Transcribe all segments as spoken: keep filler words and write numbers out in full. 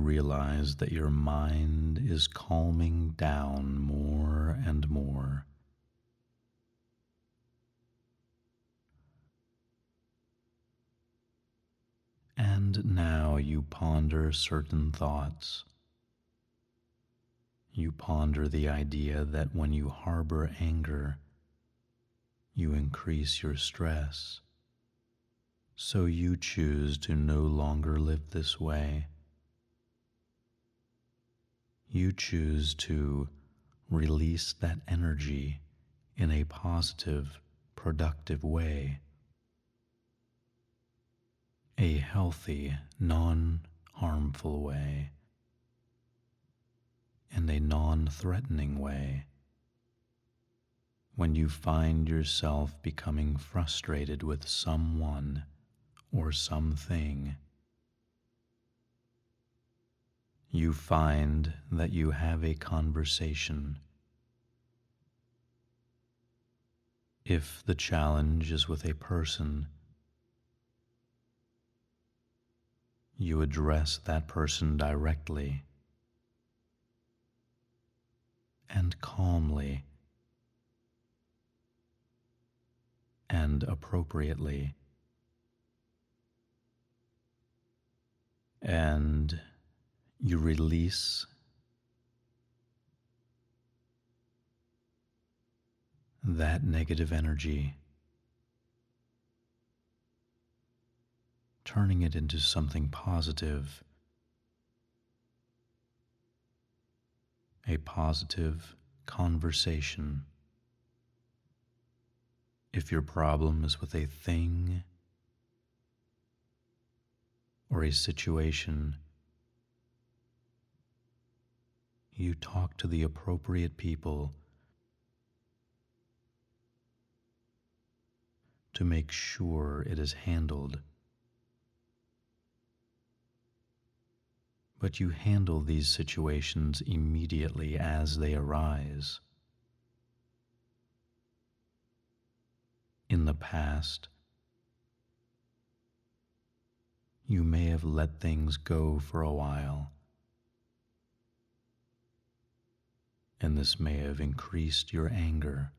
realize that your mind is calming down more and more. And now you ponder certain thoughts. You ponder the idea that when you harbor anger, you increase your stress. So you choose to no longer live this way. You choose to release that energy in a positive, productive way. A healthy, non-harmful way, and a non-threatening way. When you find yourself becoming frustrated with someone or something, you find that you have a conversation. If the challenge is with a person, you address that person directly and calmly and appropriately, and you release that negative energy, turning it into something positive, a positive conversation. If your problem is with a thing or a situation, you talk to the appropriate people to make sure it is handled. But you handle these situations immediately as they arise. In the past, you may have let things go for a while, and this may have increased your anger.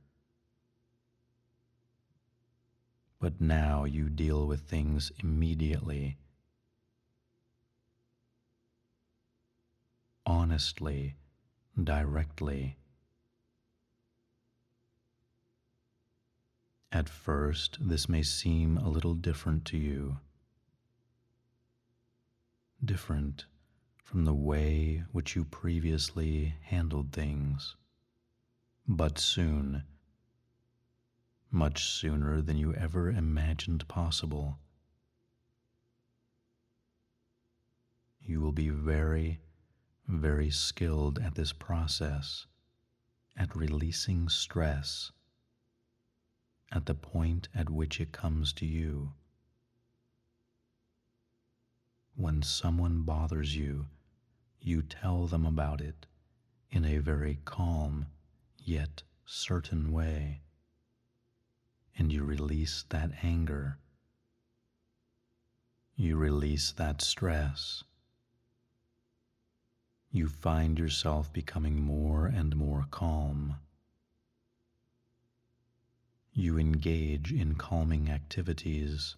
But now you deal with things immediately, honestly, directly. At first, this may seem a little different to you, different from the way which you previously handled things. But soon, much sooner than you ever imagined possible, you will be very, very skilled at this process, at releasing stress at the point at which it comes to you. When someone bothers you, you tell them about it in a very calm yet certain way, and you release that anger. You release that stress. You find yourself becoming more and more calm. You engage in calming activities.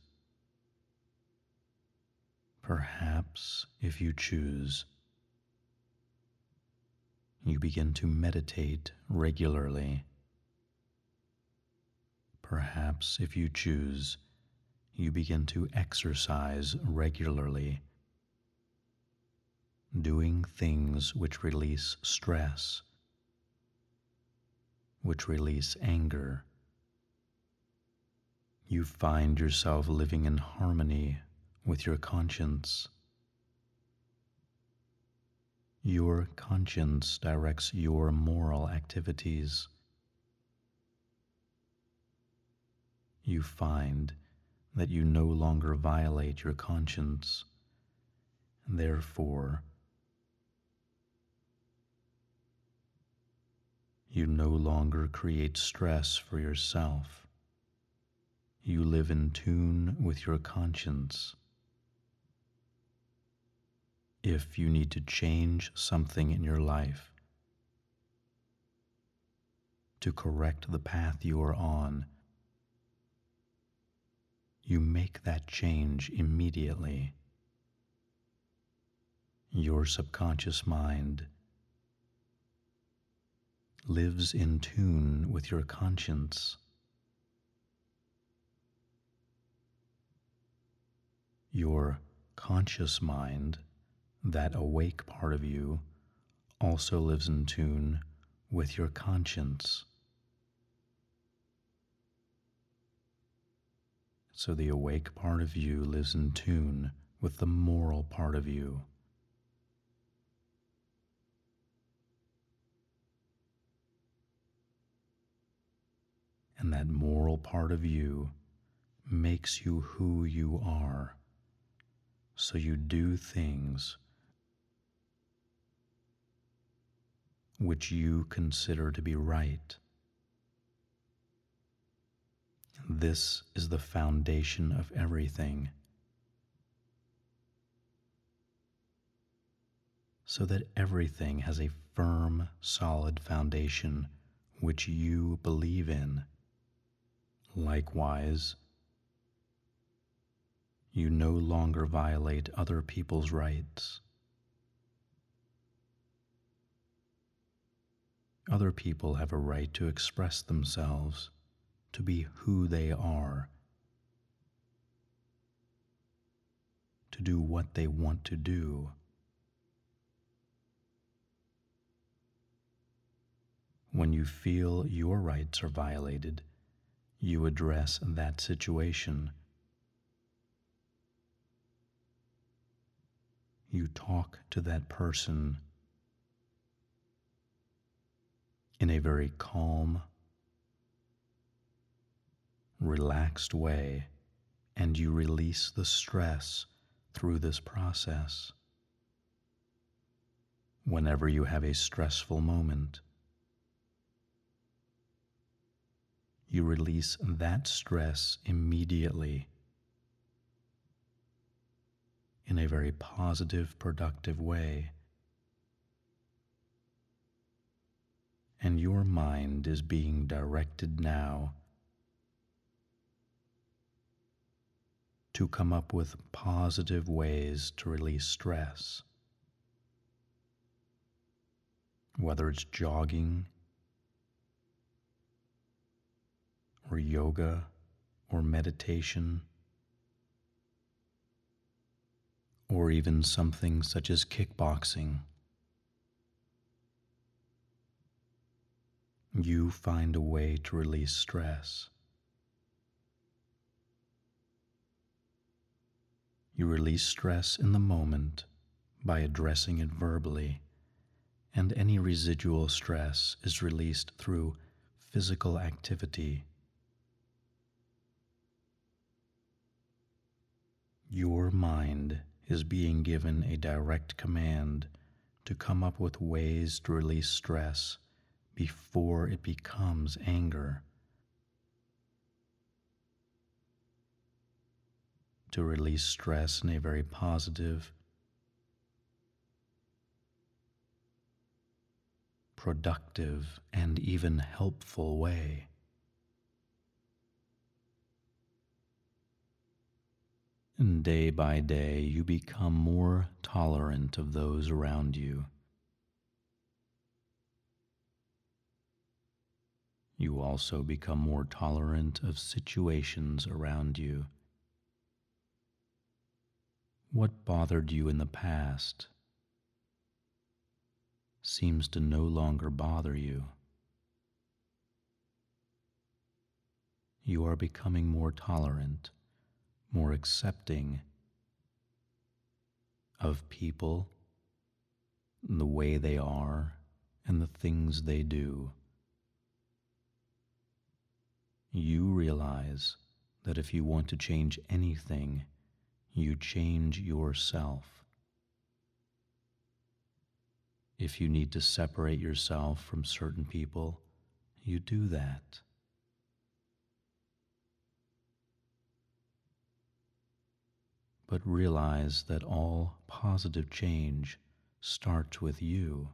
Perhaps, if you choose, you begin to meditate regularly. Perhaps, if you choose, you begin to exercise regularly, doing things which release stress, which release anger. You find yourself living in harmony with your conscience. Your conscience directs your moral activities. You find that you no longer violate your conscience. Therefore, you no longer create stress for yourself. You live in tune with your conscience. if you need to change something in your life to correct the path you are on, you make that change immediately. Your subconscious mind lives in tune with your conscience. Your conscious mind, that awake part of you, also lives in tune with your conscience. So the awake part of you lives in tune with the moral part of you. And that moral part of you makes you who you are. So you do things which you consider to be right. This is the foundation of everything, so that everything has a firm, solid foundation which you believe in. Likewise, you no longer violate other people's rights. Other people have a right to express themselves, to be who they are, to do what they want to do. When you feel your rights are violated, you address that situation. You talk to that person in a very calm, relaxed way, and you release the stress through this process. Whenever you have a stressful moment, you release that stress immediately in a very positive, productive way. And your mind is being directed now to come up with positive ways to release stress. Whether it's jogging, or yoga, or meditation, or even something such as kickboxing. You find a way to release stress. You release stress in the moment by addressing it verbally, and any residual stress is released through physical activity. Your mind is being given a direct command to come up with ways to release stress before it becomes anger. To release stress in a very positive, productive, and even helpful way. And day by day, you become more tolerant of those around you. You also become more tolerant of situations around you. What bothered you in the past seems to no longer bother you. You are becoming more tolerant, more accepting of people, the way they are, and the things they do. You realize that if you want to change anything, you change yourself. If you need to separate yourself from certain people, you do that. but realize that all positive change starts with you.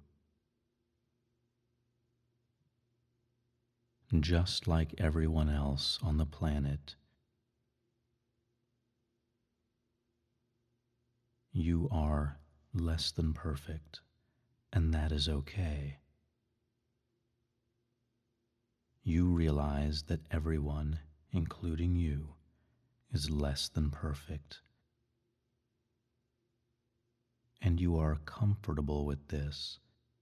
Just like everyone else on the planet, you are less than perfect, and that is okay. You realize that everyone, including you, is less than perfect, and you are comfortable with this.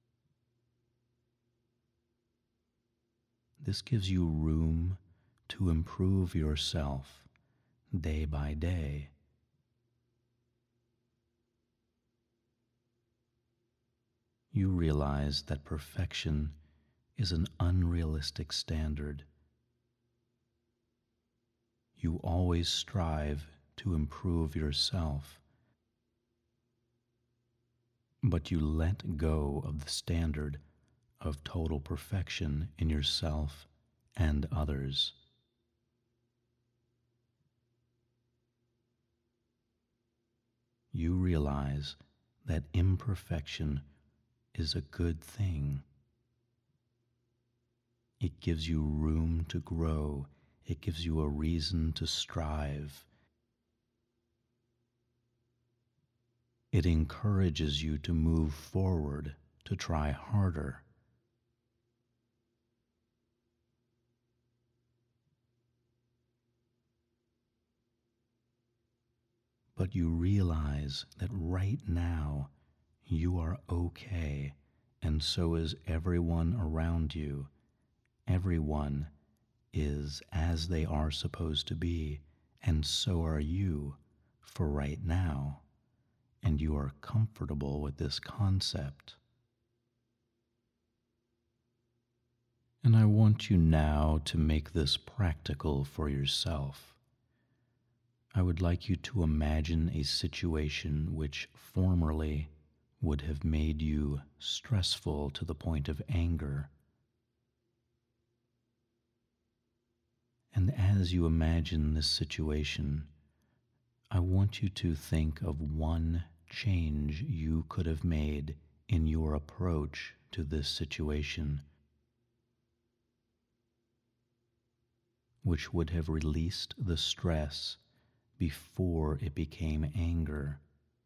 This gives you room to improve yourself day by day. You realize that perfection is an unrealistic standard. You always strive to improve yourself, but you let go of the standard of total perfection in yourself and others. You realize that imperfection is a good thing. It gives you room to grow. It gives you a reason to strive. It encourages you to move forward, to try harder. But you realize that right now you are okay, and so is everyone around you. Everyone is as they are supposed to be, and so are you for right now, and you are comfortable with this concept. And I want you now to make this practical for yourself. I would like you to imagine a situation which formerly would have made you stressful to the point of anger. And as you imagine this situation, I want you to think of one change you could have made in your approach to this situation, which would have released the stress before it became anger.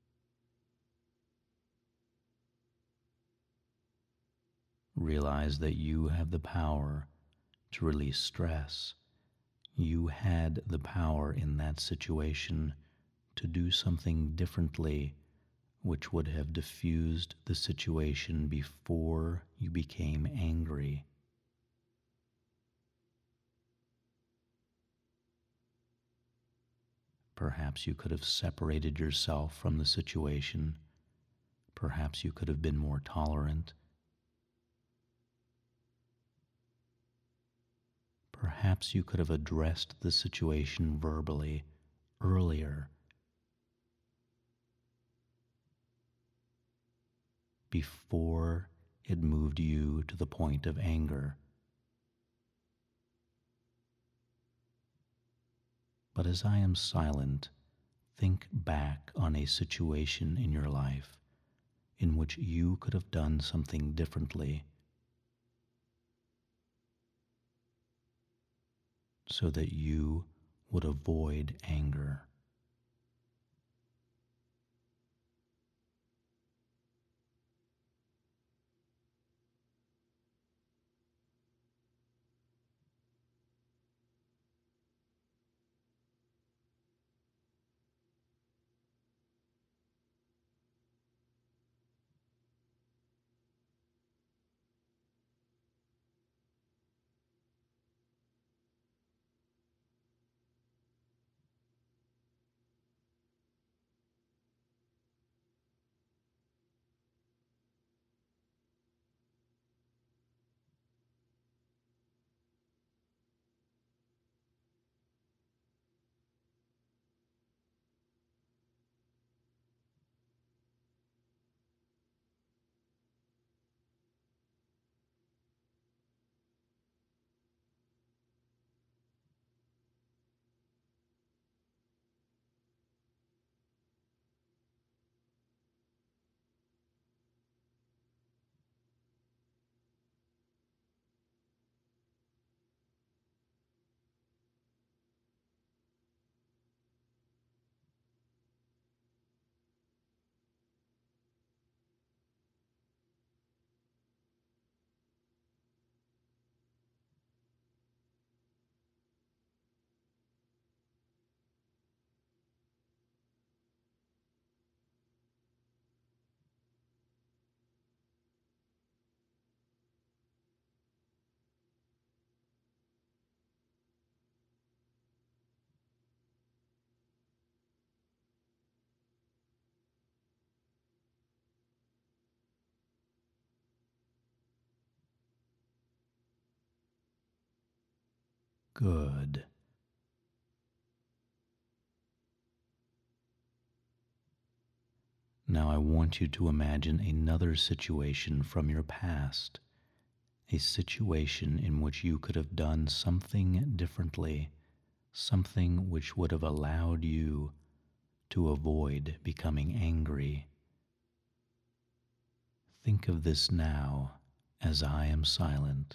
Realize that you have the power to release stress. You had the power in that situation to do something differently, which would have diffused the situation before you became angry. Perhaps you could have separated yourself from the situation. Perhaps you could have been more tolerant. Perhaps you could have addressed the situation verbally earlier, before it moved you to the point of anger. But as I am silent, think back on a situation in your life in which you could have done something differently so that you would avoid anger. Good. Now I want you to imagine another situation from your past, a situation in which you could have done something differently, something which would have allowed you to avoid becoming angry. Think of this now as I am silent.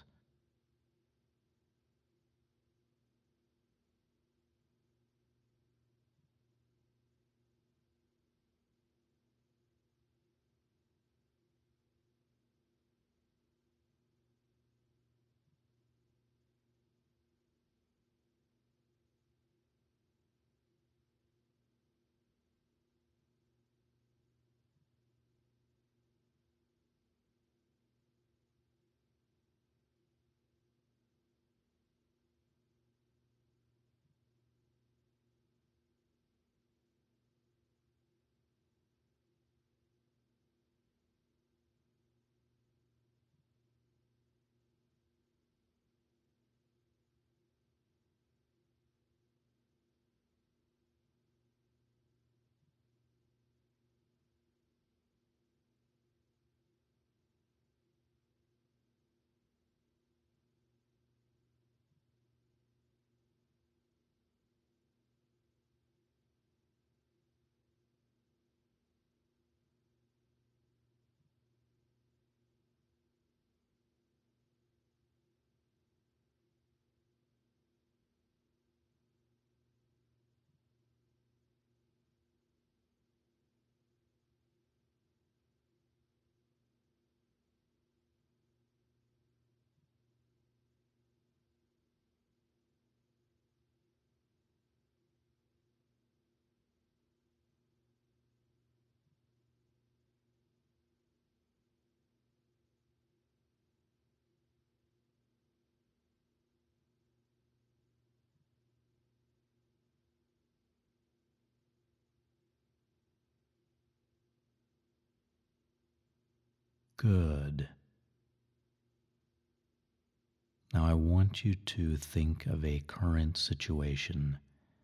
Good. Now I want you to think of a current situation,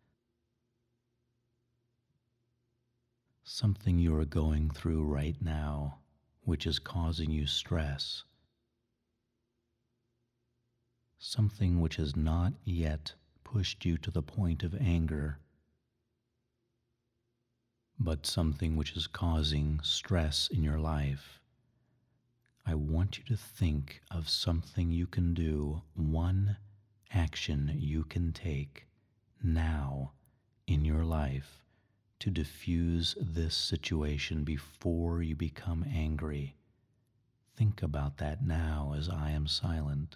something you are going through right now, which is causing you stress, something which has not yet pushed you to the point of anger, but something which is causing stress in your life. I want you to think of something you can do, one action you can take now in your life to diffuse this situation before you become angry. Think about that now as I am silent.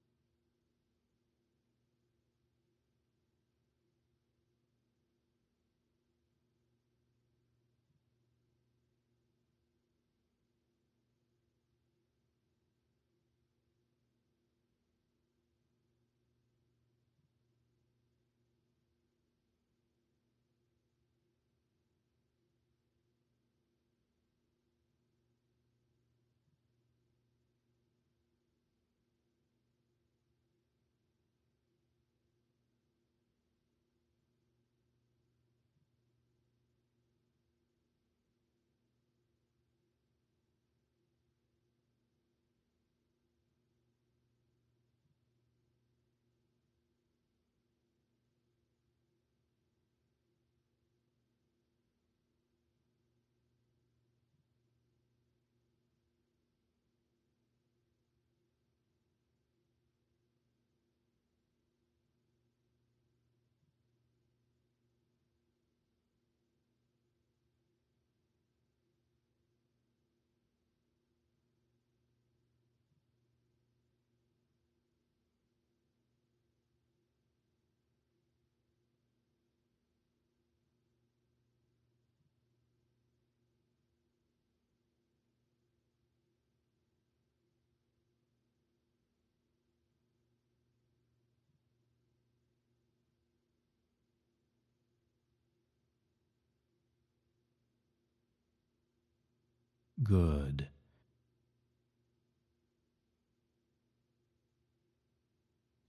Good. And now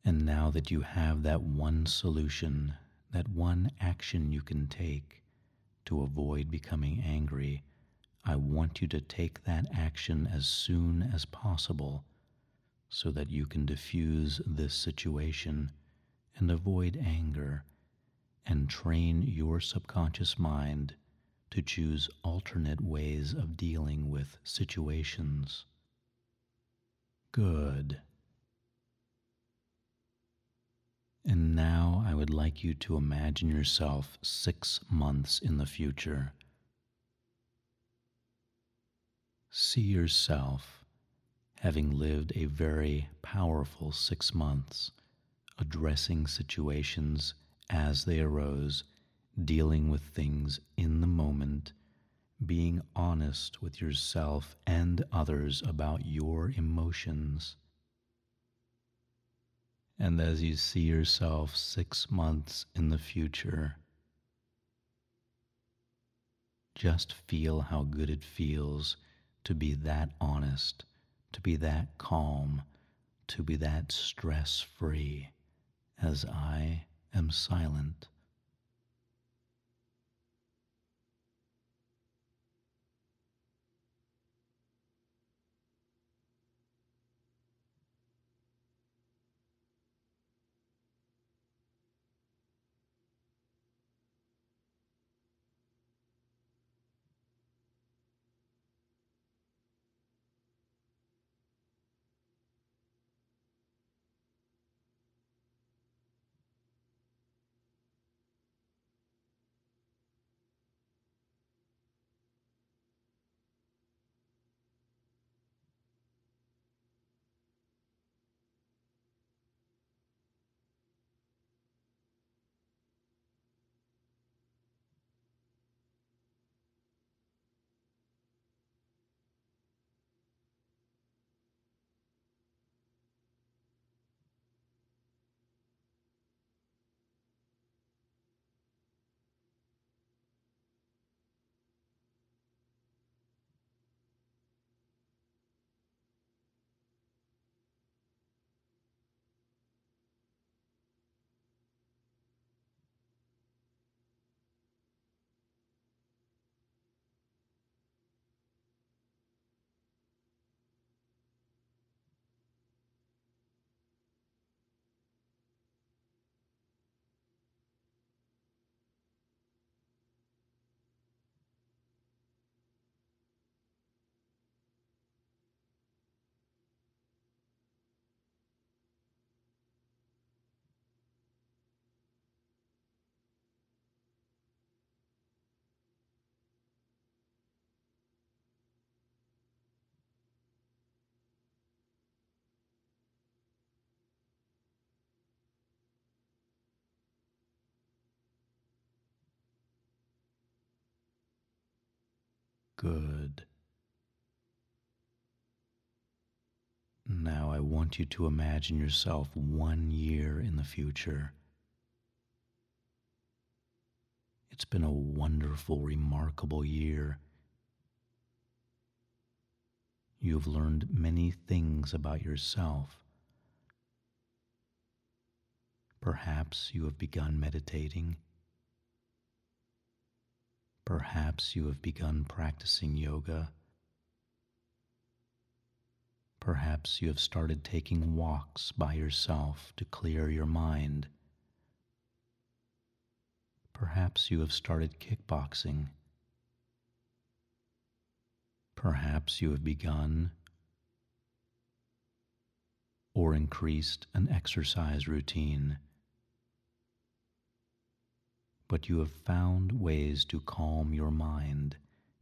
now that you have that one solution, that one action you can take to avoid becoming angry, I want you to take that action as soon as possible so that you can diffuse this situation and avoid anger and train your subconscious mind to choose alternate ways of dealing with situations. Good. And now I would like you to imagine yourself six months in the future. See yourself having lived a very powerful six months, addressing situations as they arose, dealing with things in the moment, being honest with yourself and others about your emotions. And as you see yourself six months in the future, just feel how good it feels to be that honest, to be that calm, to be that stress-free, as I am silent. Good. Now I want you to imagine yourself one year in the future. It's been a wonderful, remarkable year. You've learned many things about yourself. Perhaps you have begun meditating. Perhaps you have begun practicing yoga. Perhaps you have started taking walks by yourself to clear your mind. Perhaps you have started kickboxing. Perhaps you have begun or increased an exercise routine. But you have found ways to calm your mind,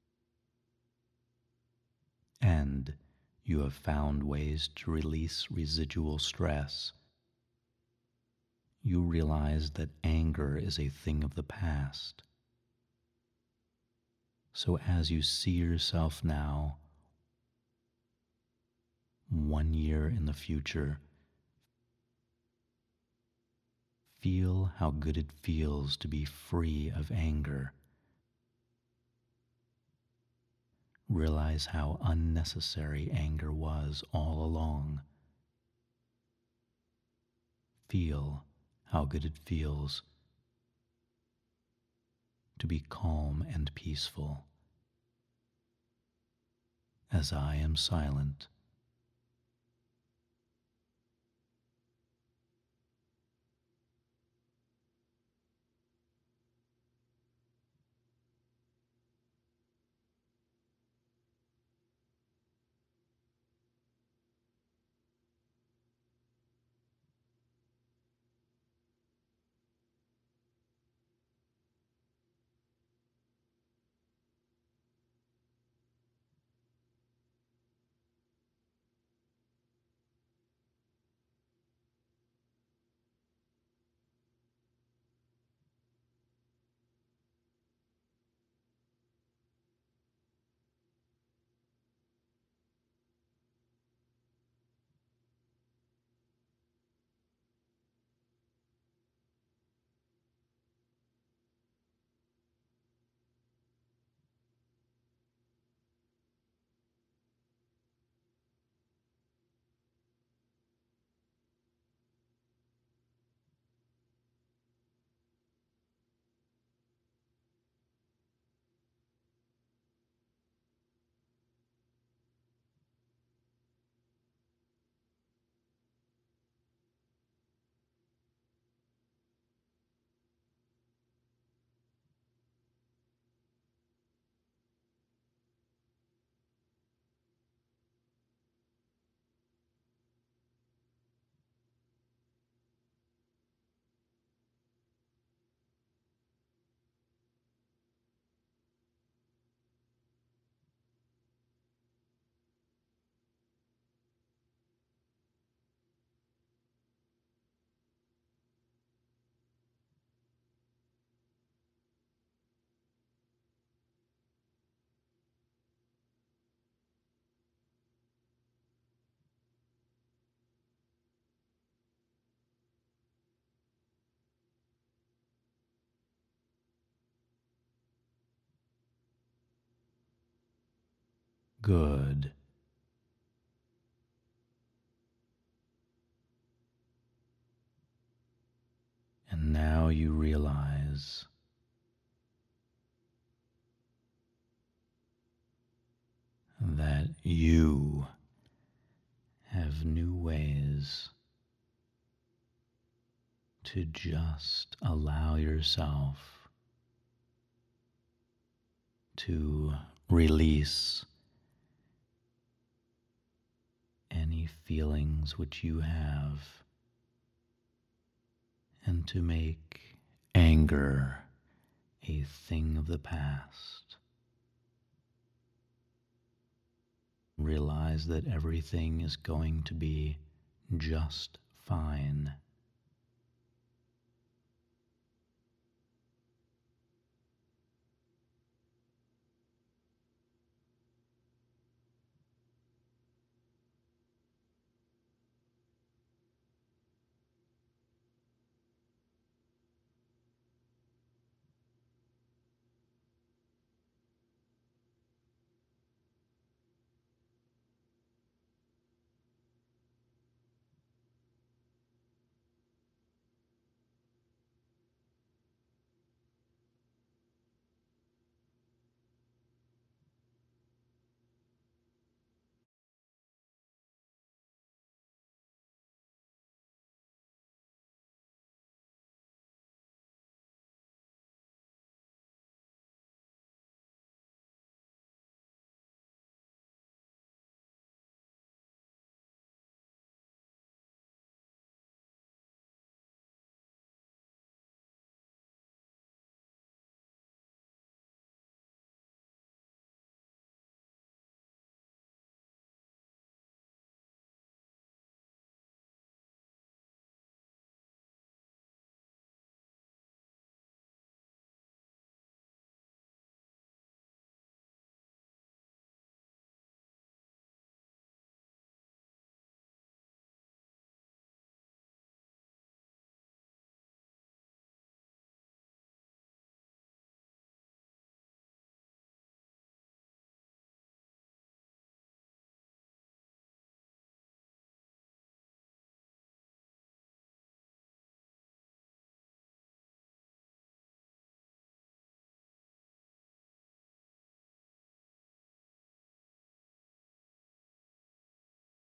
and you have found ways to release residual stress. You realize that anger is a thing of the past. So as you see yourself now, one year in the future, feel how good it feels to be free of anger. Realize how unnecessary anger was all along. feel how good it feels to be calm and peaceful as I am silent. Good. And now you realize that you have new ways to just allow yourself to release any feelings which you have and to make anger a thing of the past. Realize that everything is going to be just fine.